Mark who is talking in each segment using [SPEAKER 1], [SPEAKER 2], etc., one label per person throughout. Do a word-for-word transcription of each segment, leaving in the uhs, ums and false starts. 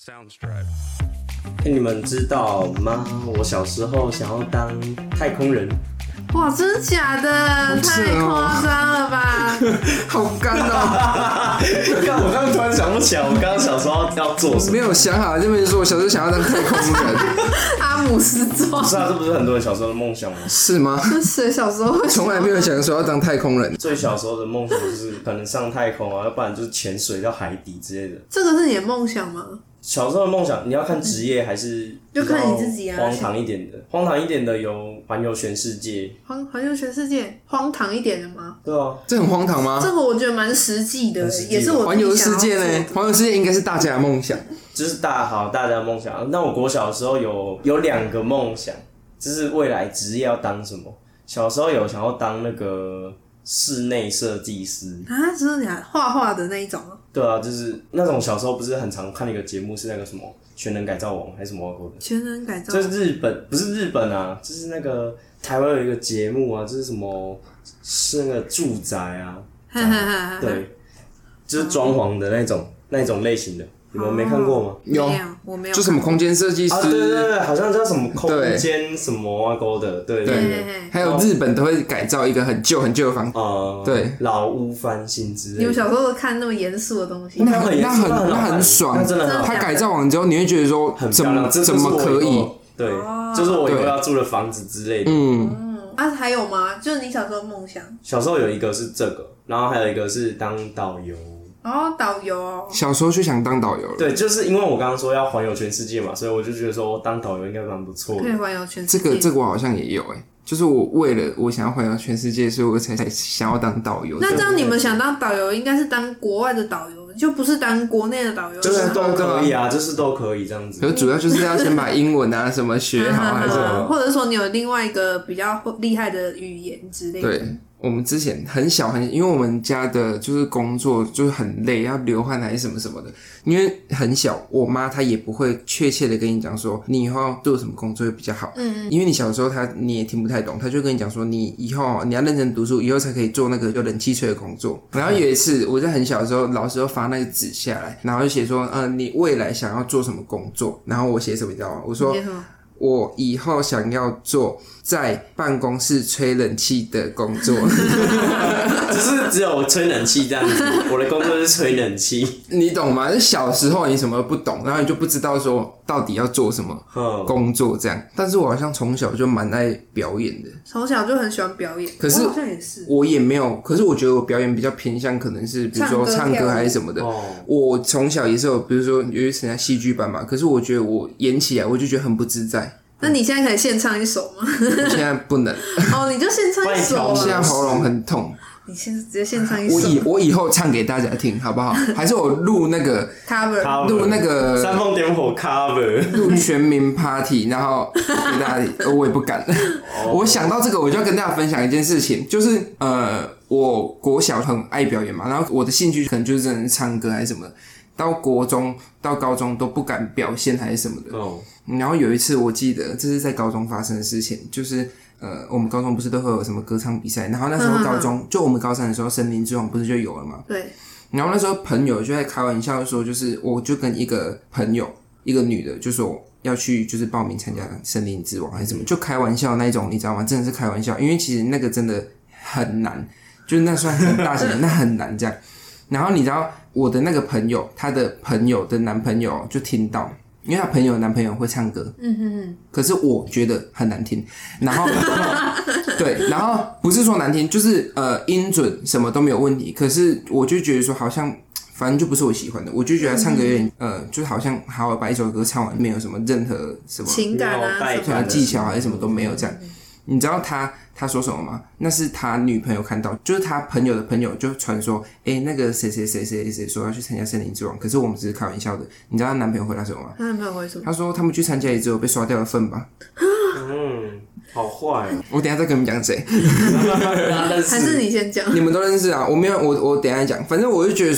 [SPEAKER 1] Soundstripe。
[SPEAKER 2] 欸，你们知道吗？我小时候想要当太空人。
[SPEAKER 3] 哇，真的假的？太夸张了吧！
[SPEAKER 4] 好干哦！
[SPEAKER 2] 刚我刚刚突然想不起来，我刚刚小时候要做什么？
[SPEAKER 4] 没有想好，这边说我小时候想要当太空人。
[SPEAKER 3] 阿姆斯壮。
[SPEAKER 2] 不是啊，这不是很多人小时候的梦想吗？
[SPEAKER 4] 是吗？
[SPEAKER 3] 是谁小时候会？
[SPEAKER 4] 从来没有想说要当太空人。
[SPEAKER 2] 最小时候的梦想就是可能上太空啊，要不然就是潜水到海底之类的。
[SPEAKER 3] 这个是你的梦想吗？
[SPEAKER 2] 小时候的梦想，你要看职业还是
[SPEAKER 3] 就看你自己啊。
[SPEAKER 2] 荒唐一点的，荒唐一点的有环游全世界。
[SPEAKER 3] 环环游全世界，荒唐一点的吗？
[SPEAKER 2] 对啊，
[SPEAKER 4] 这很荒唐吗？
[SPEAKER 3] 这个我觉得蛮实际的，
[SPEAKER 2] 实际
[SPEAKER 3] 也是我
[SPEAKER 4] 环游世界呢。环游世界应该是大家的梦想，
[SPEAKER 2] 就是大好大家的梦想。那我国小的时候有有两个梦想，就是未来职业要当什么。小时候有想要当那个室内设计师
[SPEAKER 3] 啊，真的假的？画画的那一种啊？
[SPEAKER 2] 对啊，就是那种小时候不是很常看那个节目，是那个什么全能改造王还是什么的？
[SPEAKER 3] 全能改造
[SPEAKER 2] 就是日本，不是日本啊，就是那个台湾有一个节目啊，就是什么是那个住宅啊，对，就是装潢的那种那种类型的。你们没看过吗？
[SPEAKER 4] 有，
[SPEAKER 3] 我没有。
[SPEAKER 4] 就什么空间设计师、
[SPEAKER 2] 啊，对对对，好像叫什么空间什么啊勾的，对对
[SPEAKER 3] 对,
[SPEAKER 2] 对,
[SPEAKER 3] 对。
[SPEAKER 4] 还有日本都会改造一个很旧很旧的房子，
[SPEAKER 2] 呃，
[SPEAKER 4] 对，
[SPEAKER 2] 老屋翻新之类的。
[SPEAKER 3] 你们小时候看那么严肃的东西，
[SPEAKER 4] 那很那很那很爽，
[SPEAKER 2] 那真的很好。
[SPEAKER 4] 他改造完之后，你会觉得说怎么怎么可以？
[SPEAKER 2] 对，就是我以后要住的房子之类的。
[SPEAKER 4] 嗯，
[SPEAKER 3] 啊，还有吗？就是你小时候梦想？
[SPEAKER 2] 小时候有一个是这个，然后还有一个是当导游。
[SPEAKER 3] 哦，导游哦。
[SPEAKER 4] 小时候就想当导游了。
[SPEAKER 2] 对，就是因为我刚刚说要环游全世界嘛，所以我就觉得说当导游应该蛮不错的。
[SPEAKER 3] 可以环游全世界。
[SPEAKER 4] 这个这个我好像也有哎、欸，就是我为了我想要环游全世界，所以我才才想要当导游。
[SPEAKER 3] 那这样你们想当导游，应该是当国外的导游，就不是当国内的导游。
[SPEAKER 2] 就是都可以啊，就是都可以这样子。
[SPEAKER 4] 可是主要就是要先把英文啊什么学好，还是什么，
[SPEAKER 3] 或者说你有另外一个比较厉害的语言之类的。
[SPEAKER 4] 对。我们之前很小很，因为我们家的就是工作就是很累，要流汗还是什么什么的。因为很小，我妈她也不会确切的跟你讲说你以后要做什么工作会比较好。嗯嗯。因为你小时候她你也听不太懂，她就跟你讲说你以后你要认真读书，以后才可以做那个有冷气吹的工作。然后有一次我在很小的时候，老师就发那个纸下来，然后就写说，呃，你未来想要做什么工作？然后我写什么你知道吗？我说。我以后想要做在办公室吹冷气的工作。
[SPEAKER 2] 只是只有吹冷气这样子，我的工作是吹冷气。
[SPEAKER 4] 你懂吗？小时候你什么都不懂，然后你就不知道说到底要做什么工作这样。但是我好像从小就蛮爱表演的，
[SPEAKER 3] 从小就很喜欢表演。
[SPEAKER 4] 可是
[SPEAKER 3] 我好像也是，
[SPEAKER 4] 我也没有。可是我觉得我表演比较偏向可能是比如说唱歌还是什么的。我从小也是有，比如说有一次在戏剧班嘛，可是我觉得我演起来我就觉得很不自在。
[SPEAKER 3] 那你现在可以现唱一首吗？
[SPEAKER 4] 现在不能。
[SPEAKER 3] 哦，你就现唱一首啊！
[SPEAKER 4] 现在喉咙很痛。
[SPEAKER 3] 你现在直接现唱一首。
[SPEAKER 4] 我以我以后唱给大家听，好不好？还是我录那个
[SPEAKER 3] cover，
[SPEAKER 4] 录那个
[SPEAKER 2] 煽风点火 cover，
[SPEAKER 4] 录全民 party， 然后给大家，我也不敢。Oh. 我想到这个，我就要跟大家分享一件事情，就是呃，我国小很爱表演嘛，然后我的兴趣可能就是真的是唱歌还是什么的。到国中到高中都不敢表现还是什么的。Oh. 然后有一次我记得这是在高中发生的事情，就是呃我们高中不是都会有什么歌唱比赛，然后那时候高中就我们高三的时候森林之王不是就有了吗？
[SPEAKER 3] 对。
[SPEAKER 4] 然后那时候朋友就在开玩笑说，就是我就跟一个朋友一个女的就说要去就是报名参加森林之王还是什么，就开玩笑那一种，你知道吗？真的是开玩笑，因为其实那个真的很难，就是那算很大型的那很难这样。然后你知道我的那个朋友，他的朋友的男朋友就听到，因为他朋友的男朋友会唱歌，嗯哼哼，可是我觉得很难听，然后对，然后不是说难听，就是呃音准什么都没有问题，可是我就觉得说好像反正就不是我喜欢的，我就觉得他唱歌有点呃，就好像好好把一首歌唱完，没有什么任何什么
[SPEAKER 3] 情感啊、
[SPEAKER 4] 什么技巧还是什么都没有这样。你知道他他说什么吗？那是他女朋友看到，就是他朋友的朋友就传说，诶、欸、那个谁谁谁谁谁说要去参加森林之王，可是我们只是开玩笑的。你知道他男朋友回答什么吗？
[SPEAKER 3] 他男朋友回什么？
[SPEAKER 4] 他说他们去参加也只有被刷掉了分吧。
[SPEAKER 2] 嗯，好坏哦。
[SPEAKER 4] 我等一下再跟你们讲谁。
[SPEAKER 3] 还是你先讲？
[SPEAKER 4] 你们都认识啊？我没有，我我等一下讲。反正我就觉得说，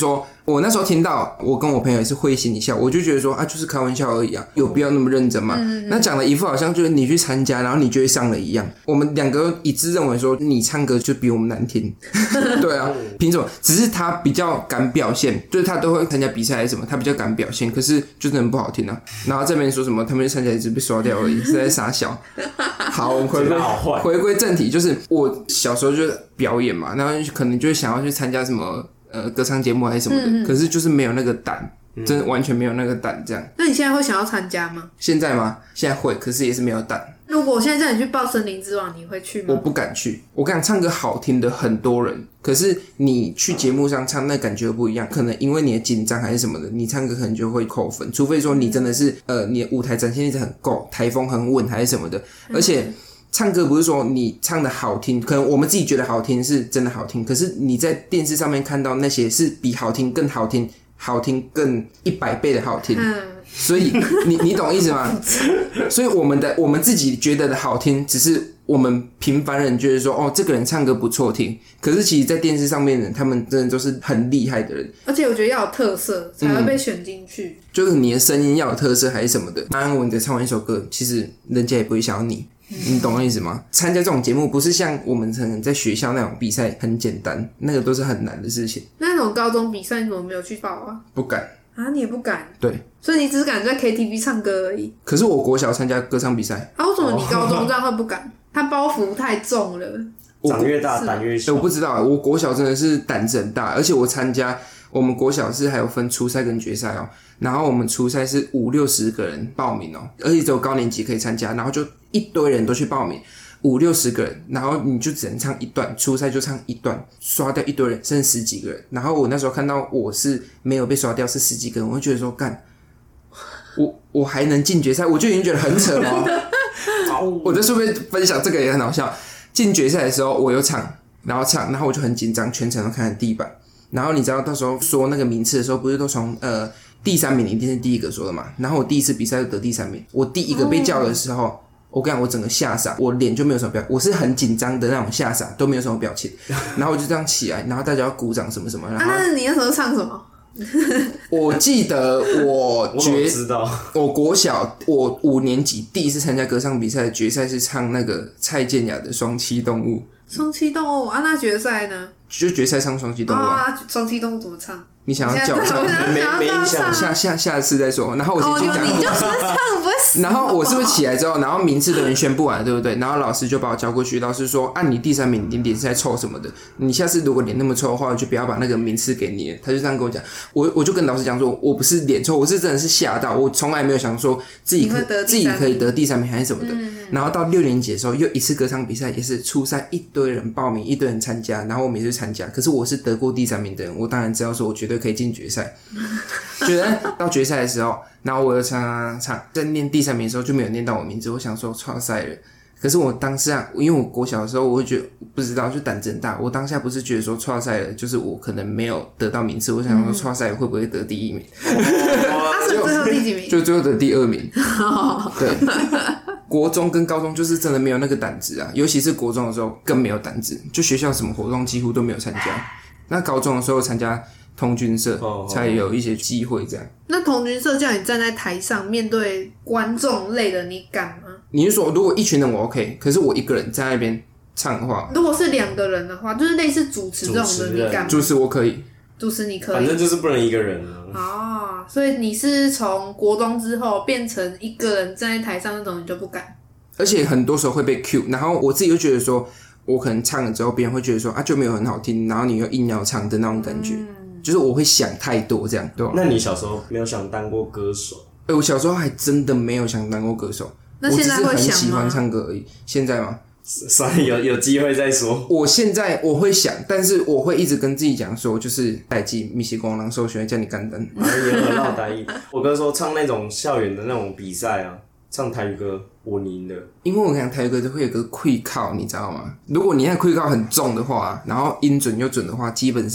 [SPEAKER 4] 我那时候听到，我跟我朋友也是会心一笑，我就觉得说啊，就是开玩笑而已啊，有必要那么认真吗？嗯嗯那讲的一副好像就是你去参加，然后你就会上了一样。我们两个一致认为说，你唱歌就比我们难听。对啊，凭什么？只是他比较敢表现，就是他都会参加比赛还是什么，他比较敢表现，可是就真的不好听啊。然后这边说什么，他们就参加一直被刷掉而已，是在傻小。好，我们回归回归正题，就是我小时候就表演嘛，然后可能就会想要去参加什么呃歌唱节目还是什么的，嗯嗯可是就是没有那个胆。真的完全没有那个胆，这样。
[SPEAKER 3] 那你现在会想要参加吗？
[SPEAKER 4] 现在吗？现在会，可是也是没有胆。
[SPEAKER 3] 如果我现在叫你去报森林之王，你会去吗？
[SPEAKER 4] 我不敢去。我跟你讲，唱歌好听的很多人，可是你去节目上唱，那感觉不一样。可能因为你的紧张还是什么的，你唱歌可能就会扣分。除非说你真的是呃，你的舞台展现力很够，台风很稳还是什么的，而且。唱歌不是说你唱的好听，可能我们自己觉得好听是真的好听，可是你在电视上面看到那些是比好听更好听，好听更一百倍的好听，嗯、所以你你懂意思吗？所以我们的我们自己觉得的好听，只是我们平凡人觉得说哦，这个人唱歌不错听，可是其实在电视上面的人，他们真的都是很厉害的人，
[SPEAKER 3] 而且我觉得要有特色才会被选进去、嗯，
[SPEAKER 4] 就是你的声音要有特色还是什么的。安安稳的唱完一首歌，其实人家也不会想要你。你懂我意思吗？参加这种节目不是像我们可能在学校那种比赛很简单，那个都是很难的事情。
[SPEAKER 3] 那种高中比赛你怎么没有去报啊？
[SPEAKER 4] 不敢
[SPEAKER 3] 啊，你也不敢？
[SPEAKER 4] 对，
[SPEAKER 3] 所以你只敢在 K T V 唱歌而已。
[SPEAKER 4] 可是我国小参加歌唱比赛
[SPEAKER 3] 啊，为什么你高中这样会不敢？他包袱太重了，
[SPEAKER 2] 长越大胆越小。
[SPEAKER 4] 我不知道，我国小真的是胆子很大，而且我参加我们国小是还有分初赛跟决赛哦。然后我们初赛是五六十个人报名哦，而且只有高年级可以参加，然后就一堆人都去报名，五六十个人，然后你就只能唱一段，初赛就唱一段，刷掉一堆人，剩十几个人。然后我那时候看到我是没有被刷掉，是十几个人，我就觉得说干，我我还能进决赛，我就已经觉得很扯了、哦。我在顺便分享这个也很好笑，进决赛的时候我又唱，然后唱，然后我就很紧张，全程都看着地板。然后你知道到时候说那个名次的时候，不是都从呃。第三名一定是第一个说的嘛，然后我第一次比赛就得第三名，我第一个被叫的时候，哦、我跟你讲，我整个吓傻，我脸就没有什么表情，我是很紧张的那种吓傻，都没有什么表情，然后我就这样起来，然后大家要鼓掌什么什么，然后、
[SPEAKER 3] 啊、那你那时候唱什么？
[SPEAKER 4] 我记得我决
[SPEAKER 2] 我知道，
[SPEAKER 4] 我国小我五年级第一次参加歌唱比赛的决赛是唱那个蔡健雅的《双栖动物》。
[SPEAKER 3] 双栖动物啊，那决赛呢？
[SPEAKER 4] 就决赛唱双栖动物啊。
[SPEAKER 3] 啊，双栖动物怎么唱？
[SPEAKER 4] 你想要叫唱？
[SPEAKER 2] 没没印象。
[SPEAKER 4] 下下下次再说。然后我先去讲。
[SPEAKER 3] 哦，你就只是唱，不会死。
[SPEAKER 4] 然后我是不是起来之后，然后名次的人宣布完，对不对？然后老师就把我叫过去，老师说：“按、啊、你第三名，你脸是在臭什么的？你下次如果脸那么臭的话，就不要把那个名次给你了。”他就这样跟我讲。我我就跟老师讲说：“我不是脸臭，我是真的是吓到，我从来没有想说自己可自己可以得第三名还是什么的。嗯”然后到六年级的时候，又一次歌唱比赛，也是初赛一堆人报名，一堆人参加，然后我们也是参加。可是我是得过第三名的人，我当然知道说我绝对可以进决赛。觉得到决赛的时候，然后我又唱唱唱，在念第三名的时候就没有念到我名字，我想说剉赛了。可是我当下，因为我国小的时候，我会觉得不知道，就胆子很大。我当下不是觉得说剉赛了，就是我可能没有得到名次，我想说剉赛会不会得第一名？
[SPEAKER 3] 他是最后第几名？
[SPEAKER 4] 就最后得第二名。对，国中跟高中就是真的没有那个胆子啊，尤其是国中的时候更没有胆子，就学校什么活动几乎都没有参加。那高中的时候参加童军社才有一些机会这样。
[SPEAKER 3] 那童军社叫你站在台上面对观众类的，你敢吗？
[SPEAKER 4] 你是说如果一群人我 OK， 可是我一个人在那边唱的话，
[SPEAKER 3] 如果是两个人的话，就是类似主持这种的，你敢吗？
[SPEAKER 4] 主持我可以，
[SPEAKER 3] 主持你可以，
[SPEAKER 2] 反正就是不能一个人啊。
[SPEAKER 3] 哦，所以你是从国中之后变成一个人站在台上那种，你就不敢。
[SPEAKER 4] 而且很多时候会被 cue， 然后我自己就觉得说，我可能唱了之后，别人会觉得说啊就没有很好听，然后你又硬要唱的那种感觉。嗯，就是我会想太多这样，对吧？
[SPEAKER 2] 那你小时候没有想当过歌手？
[SPEAKER 4] 哎、欸，我小时候还真的没有想当过歌手，
[SPEAKER 3] 那现在会想吗？
[SPEAKER 4] 我只是很喜欢唱歌而已。现在吗？
[SPEAKER 2] 所以有有机会再说。
[SPEAKER 4] 我现在我会想，但是我会一直跟自己讲说，就是代志不是光人所想的叫你简单。
[SPEAKER 2] 然后也有绕台语。我哥说唱那种校园的那种比赛啊，唱台语歌，我赢的。因
[SPEAKER 4] 为我跟你讲，台语歌就会有个溃靠，你知道吗？如果你那溃靠很重的话，然后音准又准的话，基本上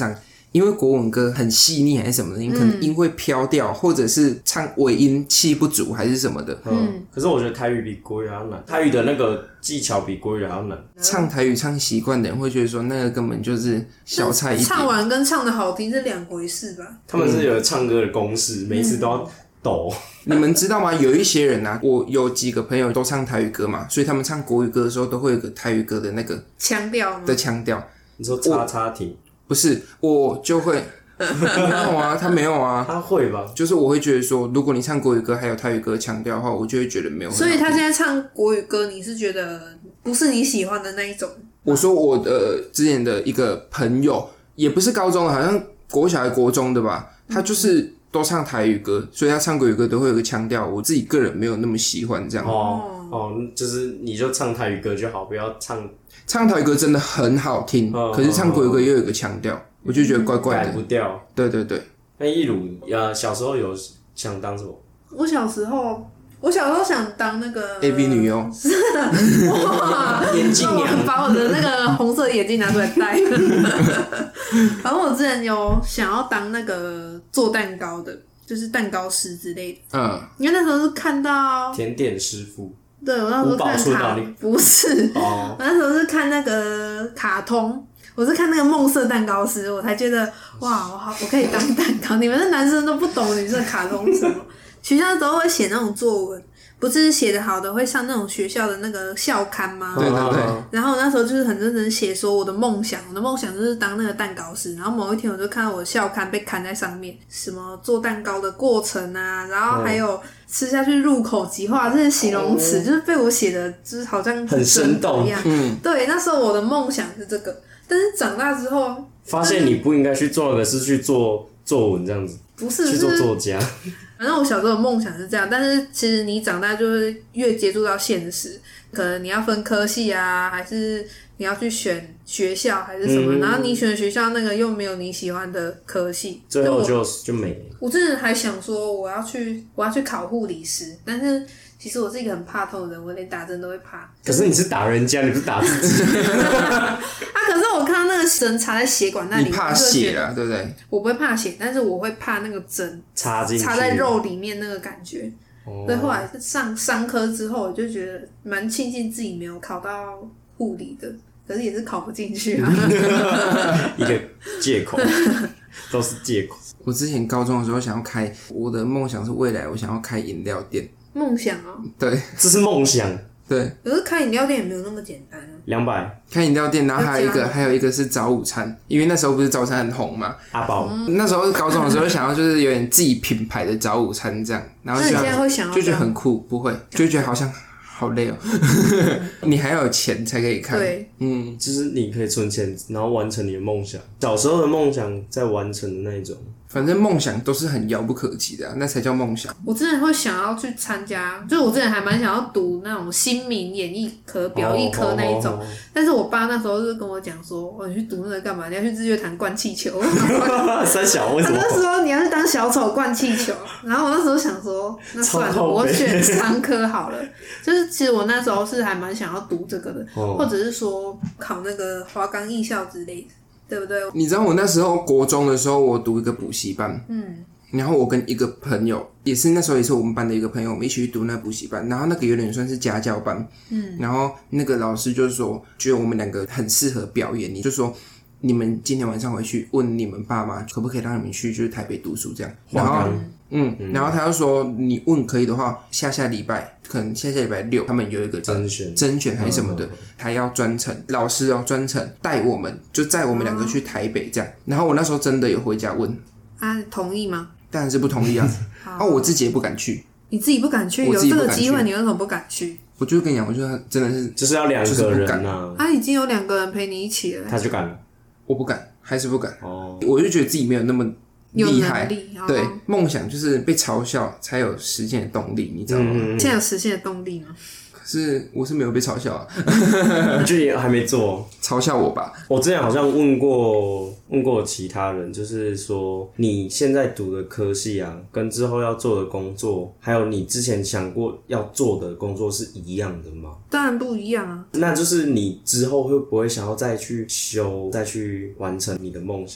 [SPEAKER 4] 因为国文歌很细腻还是什么的，你可能音会飘掉，嗯、或者是唱尾音气不足还是什么的。
[SPEAKER 2] 嗯，可是我觉得台语比国语还要难，台语的那个技巧比国语还要难。
[SPEAKER 4] 唱台语唱习惯的人会觉得说那个根本就是小菜一碟。
[SPEAKER 3] 唱完跟唱的好听是两回事吧？
[SPEAKER 2] 他们是有唱歌的公式，每一次都要抖。
[SPEAKER 4] 你们知道吗？有一些人啊，我有几个朋友都唱台语歌嘛，所以他们唱国语歌的时候都会有个台语歌的那个
[SPEAKER 3] 腔调
[SPEAKER 4] 的腔调。
[SPEAKER 2] 你说叉叉停？
[SPEAKER 4] 不是，我就会没有啊，他没有啊，
[SPEAKER 2] 他会吧？
[SPEAKER 4] 就是我会觉得说，如果你唱国语歌还有台语歌腔调的话，我就会觉得没有很好听。
[SPEAKER 3] 所以他现在唱国语歌，你是觉得不是你喜欢的那一种？
[SPEAKER 4] 我说我的之前的一个朋友，也不是高中的，好像国小还国中的吧，他就是都唱台语歌，所以他唱国语歌都会有个腔调，我自己个人没有那么喜欢这样。
[SPEAKER 2] 哦哦，就是你就唱台语歌就好，不要唱。
[SPEAKER 4] 唱台语歌真的很好听，哦、可是唱国语歌又有一个腔调，我就觉得怪怪的，
[SPEAKER 2] 改不掉。
[SPEAKER 4] 对对对。
[SPEAKER 2] 那一鲁呃小时候有想当什么？
[SPEAKER 3] 我小时候，我小时候想当那个
[SPEAKER 4] A V 女优，
[SPEAKER 3] 哇，
[SPEAKER 2] 眼镜娘，
[SPEAKER 3] 把我的那个红色眼镜拿出来戴。然后我之前有想要当那个做蛋糕的，就是蛋糕师之类的。嗯，因为那时候是看到
[SPEAKER 2] 甜点师傅。
[SPEAKER 3] 对，我那时候看卡，不是，哦、我那时候是看那个卡通，我是看那个梦色蛋糕师，我才觉得哇，我好，我可以当蛋糕。你们的男生都不懂女生卡通是什么？学校都会写那种作文，不是写得好的会上那种学校的那个校刊吗？
[SPEAKER 4] 对对对。
[SPEAKER 3] 然后我那时候就是很认真写说我的梦想，我的梦想就是当那个蛋糕师。然后某一天我就看到我的校刊被刊在上面，什么做蛋糕的过程啊，然后还有吃下去入口即化，这些形容词、哦、就是被我写的，就是好像
[SPEAKER 2] 很生动
[SPEAKER 3] 一样。嗯，对，那时候我的梦想是这个，但是长大之后
[SPEAKER 2] 发现你不应该去做的是去做作文这样子，
[SPEAKER 3] 不是
[SPEAKER 2] 去做作家。
[SPEAKER 3] 反正我小时候的梦想是这样，但是其实你长大就是越接触到现实，可能你要分科系啊，还是你要去选学校还是什么，嗯、然后你选的学校那个又没有你喜欢的科系，
[SPEAKER 2] 最后就就没了。
[SPEAKER 3] 我之前还想说我要去我要去考护理师，但是其实我是一个很怕痛的人，我连打针都会怕。
[SPEAKER 2] 可是你是打人家，你不是打自己。
[SPEAKER 3] 啊！可是我看到那个针插在血管那里，
[SPEAKER 4] 你怕血啊，对不对？
[SPEAKER 3] 我不会怕血，但是我会怕那个针
[SPEAKER 2] 插进去
[SPEAKER 3] 插在肉里面那个感觉。哦、所以后来上商科之后，我就觉得蛮庆幸自己没有考到护理的，可是也是考不进去啊。
[SPEAKER 2] 一个借口，都是借口。
[SPEAKER 4] 我之前高中的时候想要开，我的梦想是未来我想要开饮料店。
[SPEAKER 3] 梦想啊、哦？
[SPEAKER 4] 对，
[SPEAKER 2] 这是梦想。
[SPEAKER 4] 对，
[SPEAKER 3] 可是开饮料店也没有那么简单啊。
[SPEAKER 2] 两百
[SPEAKER 4] 开饮料店，然后还有一个，还有一个是早午餐，因为那时候不是早餐很红嘛。
[SPEAKER 2] 阿宝、
[SPEAKER 3] 嗯，
[SPEAKER 4] 那时候高中的时候想要就是有点自己品牌的早午餐这样，然后就
[SPEAKER 3] 那你现在会想要
[SPEAKER 4] 就觉得很酷，不会就觉得好像好累哦。你还要有钱才可以开。
[SPEAKER 3] 对，
[SPEAKER 2] 嗯，就是你可以存钱，然后完成你的梦想。小时候的梦想在完成的那一种。
[SPEAKER 4] 反正梦想都是很遥不可及的、啊，那才叫梦想。
[SPEAKER 3] 我之前会想要去参加，就是我之前还蛮想要读那种新民演艺科、表艺科那一种， oh, oh, oh, oh. 但是我爸那时候就跟我讲说：“哦，你去读那个干嘛？你要去日月潭灌气球。”
[SPEAKER 2] 三小为什么？
[SPEAKER 3] 他就说你要去当小丑灌气球。然后我那时候想说，那算了，我选商科好了。就是其实我那时候是还蛮想要读这个的， oh. 或者是说考那个华冈艺校之类的。对不对？
[SPEAKER 4] 你知道我那时候国中的时候，我读一个补习班，
[SPEAKER 3] 嗯，
[SPEAKER 4] 然后我跟一个朋友，也是那时候也是我们班的一个朋友，我们一起去读那补习班，然后那个有点算是家教班，
[SPEAKER 3] 嗯，
[SPEAKER 4] 然后那个老师就是说，觉得我们两个很适合表演，你就说你们今天晚上回去问你们爸妈，可不可以让你们去就是台北读书这样，然后嗯，然后他就说你问可以的话，下下礼拜可能下下礼拜六他们有一个
[SPEAKER 2] 甄选
[SPEAKER 4] 甄选还是什么的，嗯、他要专程老师要专程带我们，就载我们两个去台北这样。然后我那时候真的有回家问
[SPEAKER 3] 啊，同意吗？
[SPEAKER 4] 当然是不同意啊。啊，我自己也不敢去。
[SPEAKER 3] 你自己不敢去，有这个机会，你为什么不敢去？
[SPEAKER 4] 我就跟你讲，我觉得真的是
[SPEAKER 2] 就是要两个人啊。
[SPEAKER 3] 他、啊、已经有两个人陪你一起了，
[SPEAKER 2] 他就敢了，
[SPEAKER 4] 我不敢，还是不敢。
[SPEAKER 2] 哦，
[SPEAKER 4] 我就觉得自己没有那么厉害，
[SPEAKER 3] 力哦、
[SPEAKER 4] 对，梦想就是被嘲笑才有实现的动力，你知道吗？
[SPEAKER 3] 嗯、现在有实现的动力吗？
[SPEAKER 4] 可是我是没有被嘲笑啊，
[SPEAKER 2] 你就也还没做，
[SPEAKER 4] 嘲笑我吧。
[SPEAKER 2] 我之前好像问过问过其他人，就是说你现在读的科系啊，跟之后要做的工作，还有你之前想过要做的工作是一样的吗？
[SPEAKER 3] 当然不一样啊。
[SPEAKER 2] 那就是你之后会不会想要再去修，再去完成你的梦想？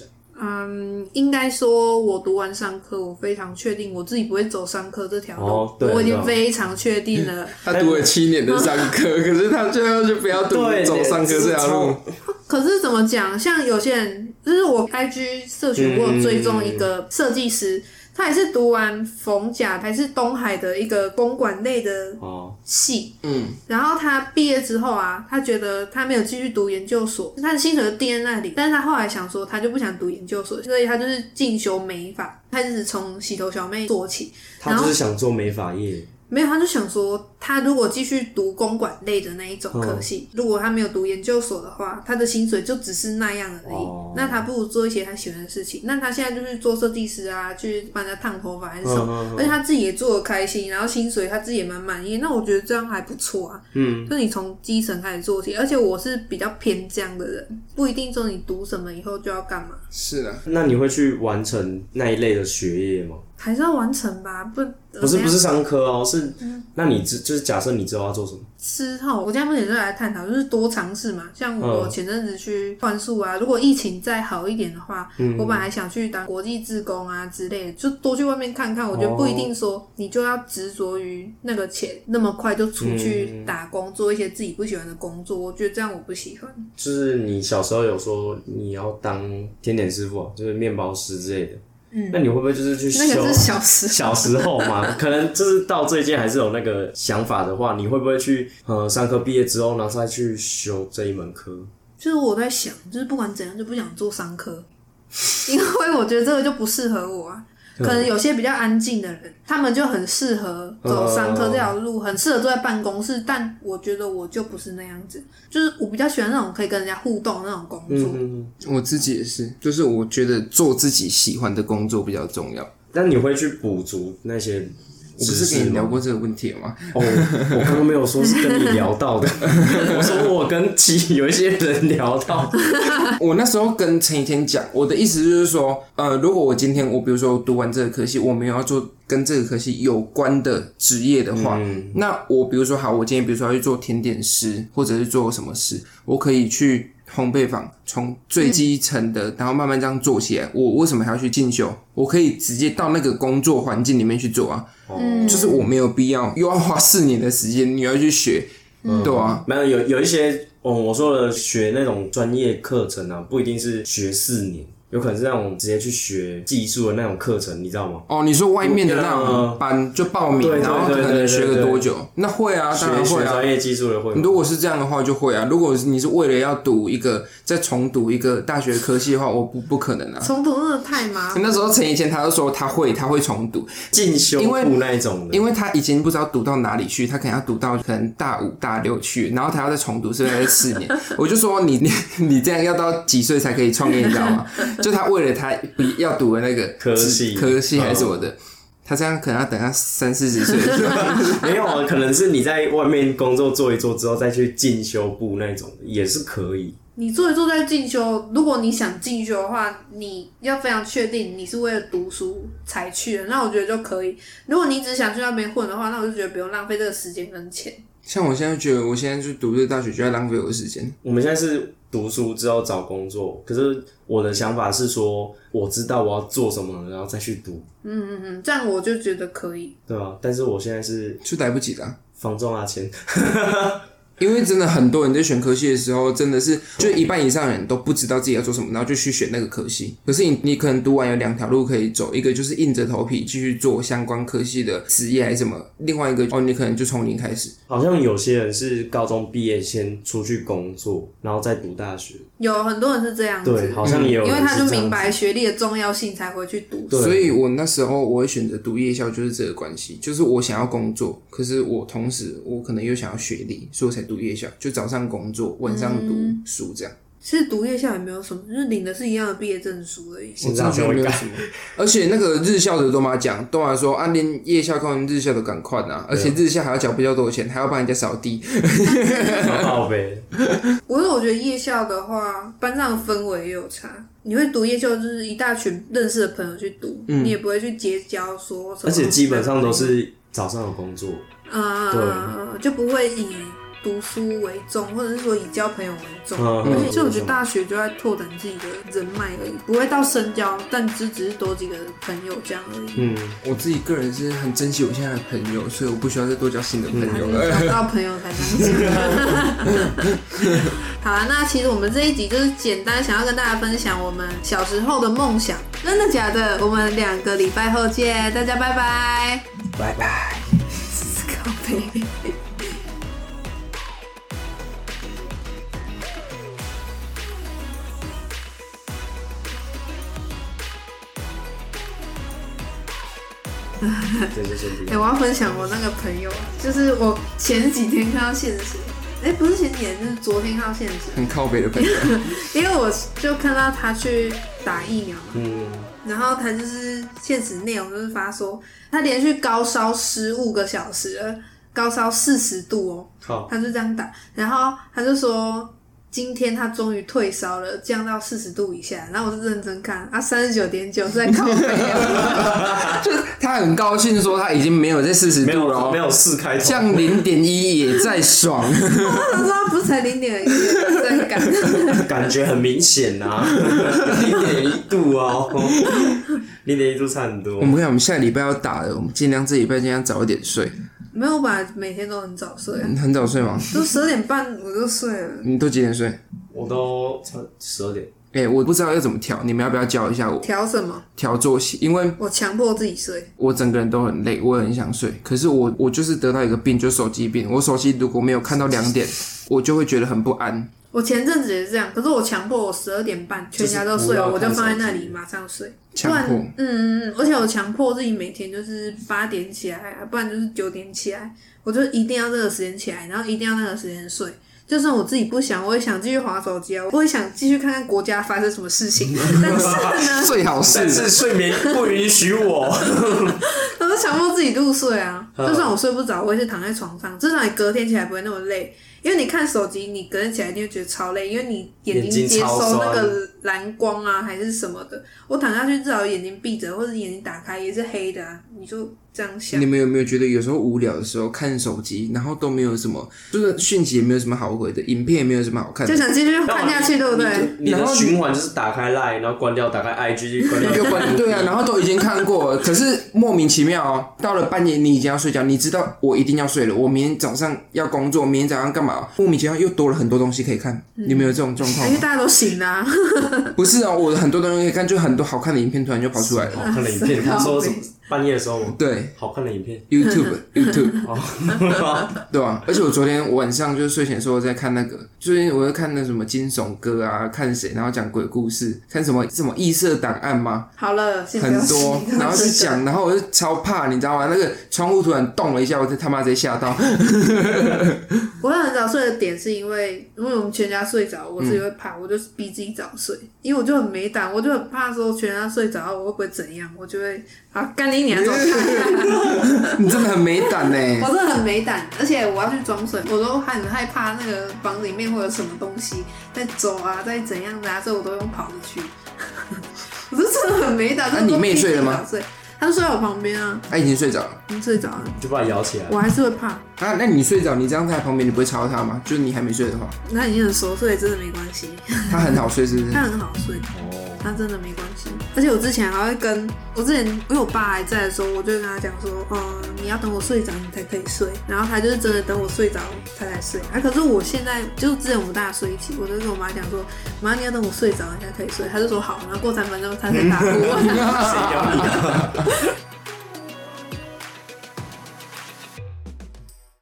[SPEAKER 3] 嗯，应该说，我读完商科，我非常确定我自己不会走商科这条路，
[SPEAKER 2] 哦、对
[SPEAKER 3] 我已经非常确定了。
[SPEAKER 4] 他读了七年的商科，可是他最后就不要读走商科这条路。
[SPEAKER 3] 可是怎么讲？像有些人，就是我 I G 社群，我有追踪一个设计师。嗯他也是读完逢甲还是东海的一个公管类的系，嗯，然后他毕业之后啊，他觉得他没有继续读研究所，他的薪水就定在那里，但是他后来想说，他就不想读研究所，所以他就是进修美发，他就是从洗头小妹做起，
[SPEAKER 2] 他就是想做美发业。
[SPEAKER 3] 没有，他就想说，他如果继续读公管类的那一种科系，嗯、如果他没有读研究所的话，他的薪水就只是那样而已。哦、那他不如做一些他喜欢的事情。那他现在就是做设计师啊，去帮人家烫头发还是什么，嗯嗯嗯、而且他自己也做得开心，然后薪水他自己也蛮满意。那我觉得这样还不错啊。嗯，就你从基层开始做起，而且我是比较偏这样的人，不一定说你读什么以后就要干嘛。
[SPEAKER 4] 是啊，
[SPEAKER 2] 那你会去完成那一类的学业吗？
[SPEAKER 3] 还是要完成吧，不
[SPEAKER 2] 不是不是商科哦，是、嗯、那你就是假设你之后要做什么？
[SPEAKER 3] 之后我今天目前就来探讨，就是多尝试嘛。像我前阵子去换宿啊，如果疫情再好一点的话，嗯、我本来想去当国际志工啊之类的，就多去外面看看。我觉得不一定说你就要执着于那个钱，那么快就出去打工，嗯、做一些自己不喜欢的工作。我觉得这样我不喜欢。
[SPEAKER 2] 就是你小时候有说你要当甜点师傅、啊，就是面包师之类的。嗯，那你会不会就是去修？
[SPEAKER 3] 那个是小时
[SPEAKER 2] 小时候嘛，可能就是到最近还是有那个想法的话，你会不会去呃商科毕业之后，然后再去修这一门科？
[SPEAKER 3] 就是我在想，就是不管怎样就不想做商科，因为我觉得这个就不适合我啊。可能有些比较安静的人，他们就很适合走商科这条路，很适合坐在办公室。但我觉得我就不是那样子，就是我比较喜欢那种可以跟人家互动的那种工作。
[SPEAKER 4] 嗯，我自己也是，就是我觉得做自己喜欢的工作比较重要。
[SPEAKER 2] 但你会去补足那些？
[SPEAKER 4] 我不是跟你聊过这个问题了吗？
[SPEAKER 2] 哦，我刚刚没有说是跟你聊到的，我说我跟其有一些人聊到。
[SPEAKER 4] 我那时候跟陈以天讲，我的意思就是说，呃，如果我今天我比如说读完这个科系，我没有要做跟这个科系有关的职业的话，嗯、那我比如说好，我今天比如说要去做甜点师，或者是做什么事，我可以去烘焙坊从最基层的，然后慢慢这样做起来。我为什么还要去进修？我可以直接到那个工作环境里面去做啊。嗯，就是我没有必要又要花四年的时间，你要去学，嗯、对啊。
[SPEAKER 2] 没有有有一些，哦，我说的学那种专业课程啊，不一定是学四年。有可能是那种直接去学技术的那种课程，你知道吗？
[SPEAKER 4] 哦，你说外面的那种班就报名，然后可能学个多久？那会啊，当然会啊。
[SPEAKER 2] 专业技术的会。
[SPEAKER 4] 如果是这样的话，就会啊。如果你是为了要读一个再重读一个大学科系的话，我不不可能啊。
[SPEAKER 3] 重读真的太麻烦。
[SPEAKER 4] 那时候陈以前他就说他会，他会重读
[SPEAKER 2] 进修部那一种的，
[SPEAKER 4] 因为他已经不知道读到哪里去，他可能要读到可能大五大六去，然后他要再重读，是不是四年？我就说你你你这样要到几岁才可以创业，你知道吗？就他为了他。要读的那个
[SPEAKER 2] 科系，
[SPEAKER 4] 科系还是什么的，哦、他这样可能要等他三四十岁。
[SPEAKER 2] 没有啊，可能是你在外面工作做一做之后再去进修部那种的，也是可以。
[SPEAKER 3] 你做一做再进修，如果你想进修的话，你要非常确定你是为了读书才去的，那我觉得就可以。如果你只想去那边混的话，那我就觉得不用浪费这个时间跟钱。
[SPEAKER 4] 像我现在觉得，我现在去读这个大学就在浪费我的时间。
[SPEAKER 2] 我们现在是读书之后找工作，可是我的想法是说，我知道我要做什么，然后再去读。
[SPEAKER 3] 嗯嗯嗯，这样我就觉得可以。
[SPEAKER 2] 对啊，但是我现在是
[SPEAKER 4] 就来不及了、啊，
[SPEAKER 2] 房仲啊钱。
[SPEAKER 4] 因为真的很多人在选科系的时候，真的是就一半以上的人都不知道自己要做什么，然后就去选那个科系。可是你你可能读完有两条路可以走，一个就是硬着头皮继续做相关科系的职业还是什么，另外一个哦你可能就从零开始。
[SPEAKER 2] 好像有些人是高中毕业先出去工作，然后再读大学。
[SPEAKER 3] 有很多人是这样子，
[SPEAKER 2] 对，好像也有人是这样子、
[SPEAKER 3] 嗯，因为他就明白学历的重要性才会去读。
[SPEAKER 4] 所以我那时候我会选择读夜校，就是这个关系，就是我想要工作，可是我同时我可能又想要学历，所以我才读夜校，就早上工作，晚上读书这样。嗯、
[SPEAKER 3] 其实读夜校也没有什么，就是领的是一样的毕业证书而已。
[SPEAKER 4] 我真的没有什么，而且那个日校的都嘛讲，都嘛说啊，连夜校跟日校都赶快啊，而且日校还要缴比较多的钱，还要帮人家扫地。
[SPEAKER 2] 好呗。
[SPEAKER 3] 不是，我觉得夜校的话，班上的氛围也有差。你会读夜校，就是一大群认识的朋友去读，嗯、你也不会去结交说什么。
[SPEAKER 2] 而且基本上都是早上有工作，
[SPEAKER 3] 啊、嗯，就不会以读书为重，或者是说以交朋友为重。
[SPEAKER 2] 嗯，
[SPEAKER 3] 而且就我觉得大学就在拓展自己的人脉而已，不会到深交，但只只是多几个朋友这样而已。
[SPEAKER 4] 嗯，我自己个人是很珍惜我现在的朋友，所以我不需要再多交新的朋友了。
[SPEAKER 3] 找到朋友才这样讲。好啦，那其实我们这一集就是简单想要跟大家分享我们小时候的梦想，真的假的？我们两个礼拜后见，大家拜拜，
[SPEAKER 2] 拜拜。
[SPEAKER 3] 靠北。哎、欸，我要分享我那个朋友，就是我前几天看到现实，哎、欸，不是前几天，就是昨天看到现实，
[SPEAKER 4] 很靠北的朋友，
[SPEAKER 3] 因为我就看到他去打疫苗嘛，
[SPEAKER 2] 嗯，
[SPEAKER 3] 然后他就是现实内容就是发说，他连续高烧十五个小时了，高烧四十度哦、喔，他就这样打，然后他就说。今天他终于退烧了，降到四十度以下。然后我就认真看，啊，三十九点九是在靠北
[SPEAKER 4] 就是他很高兴说他已经没有在四十度了，
[SPEAKER 2] 没有四开头，
[SPEAKER 4] 降零点一也在爽。
[SPEAKER 3] 我想说他不是才零点一，在感
[SPEAKER 2] 感觉很明显啊，零点一度哦，零点一度差很多。
[SPEAKER 4] 我们看我们下礼拜要打了，我们尽量这礼拜尽量早一点睡。
[SPEAKER 3] 没有，我本来每天都很早睡、啊，
[SPEAKER 4] 很早睡吗？
[SPEAKER 3] 都十二点半我就睡了。
[SPEAKER 4] 你都几点睡？
[SPEAKER 2] 我都差十二点。
[SPEAKER 4] 哎、欸，我不知道要怎么调，你们要不要教一下我？
[SPEAKER 3] 调什么？
[SPEAKER 4] 调作息，因为
[SPEAKER 3] 我强迫自己睡。
[SPEAKER 4] 我整个人都很累，我也很想睡，可是我我就是得到一个病，就是手机病。我手机如果没有看到两点，我就会觉得很不安。
[SPEAKER 3] 我前阵子也是这样，可是我强迫我十二点半全家都睡了，我就放在那里马上睡。
[SPEAKER 4] 强迫，
[SPEAKER 3] 嗯嗯嗯，而且我强迫自己每天就是八点起来，不然就是九点起来，我就一定要这个时间起来，然后一定要那个时间睡。就算我自己不想，我也想继续滑手机啊，我也想继续看看国家发生什么事情。但是呢，
[SPEAKER 4] 最好是，
[SPEAKER 2] 但是睡眠不允许我。
[SPEAKER 3] 我就强迫自己入睡啊，就算我睡不着，我也是躺在床上，至少你隔天起来不会那么累。因为你看手机，你隔天起来一定会觉得超累，因为你眼睛接收那个蓝光啊，还是什么的。我躺下去，至少眼睛闭着，或者眼睛打开也是黑的啊，你就这样想。
[SPEAKER 4] 你们有没有觉得有时候无聊的时候看手机，然后都没有什么，就是讯息也没有什么好回的，影片也没有什么好看的，
[SPEAKER 3] 就想继续看下去，对不对？
[SPEAKER 2] 你的循环就是打开 Line， 然后关掉，打开 I G， 关掉，
[SPEAKER 4] 又关，对啊，然后都已经看过了，可是莫名其妙哦，到了半夜你已经要睡觉，你知道我一定要睡了，我明天早上要工作，明天早上干嘛？莫名其妙又多了很多东西可以看，嗯、你们有这种状况吗？
[SPEAKER 3] 因为大家都醒啦、啊。
[SPEAKER 4] 不是哦，我很多东西可以看，就很多好看的影片突然就跑出来了。
[SPEAKER 2] 好看的影片，他说什么？半夜的时候，
[SPEAKER 4] 对，
[SPEAKER 2] 好看的影片
[SPEAKER 4] ，YouTube YouTube， 对吧、啊？而且我昨天晚上就是睡前的时候在看那个，最近我在看那什么惊悚歌啊，看谁，然后讲鬼故事，看什么什么异色档案吗？
[SPEAKER 3] 好了，
[SPEAKER 4] 很多，然后去讲，然后我就超怕，你知道吗？那个窗户突然动了一下，我就他妈直接吓到。
[SPEAKER 3] 我很早睡的点是因为，因为我们全家睡着，我自己会怕，嗯、我就逼自己早睡，因为我就很没胆，我就很怕说全家睡着我会不会怎样，我就会啊干你娘！
[SPEAKER 4] 你真的很没胆呢。
[SPEAKER 3] 我真的很没胆，而且我要去装睡，我都很害怕那个房子里面会有什么东西在走啊，在怎样的啊，所以我都用跑着去。我是真的很没胆。
[SPEAKER 4] 那、啊、你妹睡了吗？
[SPEAKER 3] 他就睡在我旁边啊。
[SPEAKER 4] 他已经睡着了。
[SPEAKER 3] 已经睡着了。
[SPEAKER 2] 就把他摇起来。
[SPEAKER 3] 我还是会怕。
[SPEAKER 4] 啊，那你睡着，你这样在他旁边，你不会吵到他吗？就是你还没睡的话。
[SPEAKER 3] 他已经很熟睡，真的没关系。
[SPEAKER 4] 他很好睡，是不是？
[SPEAKER 3] 他很好睡。哦。他真的没关系。而且我之前还会跟我之前，因为我爸还在的时候，我就跟他讲说，嗯，你要等我睡着，你才可以睡。然后他就是真的等我睡着，他才睡。啊，可是我现在就是之前我们大家睡一起，我就跟我妈讲说，妈，你要等我睡着，你才可以睡。他就说好，然后过三分钟他才打呼。
[SPEAKER 2] 谁教你的？